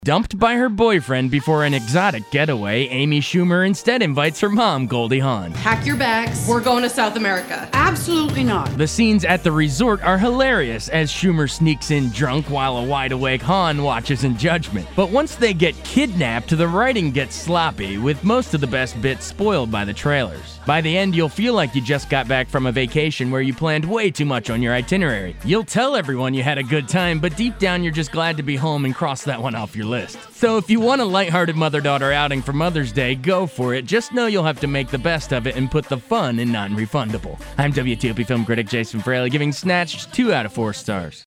Dumped by her boyfriend before an exotic getaway, Amy Schumer instead invites her mom, Goldie Hawn. Pack your bags. We're going to South America. Absolutely not. The scenes at the resort are hilarious as Schumer sneaks in drunk while a wide-awake Hawn watches in judgment. But once they get kidnapped, the writing gets sloppy, with most of the best bits spoiled by the trailers. By the end, you'll feel like you just got back from a vacation where you planned way too much on your itinerary. You'll tell everyone you had a good time, but deep down you're just glad to be home and cross that one off your list. So if you want a lighthearted mother-daughter outing for Mother's Day, go for it. Just know you'll have to make the best of it and put the fun in non-refundable. I'm WTOP film critic Jason Fraley, giving Snatched 2 out of 4 stars.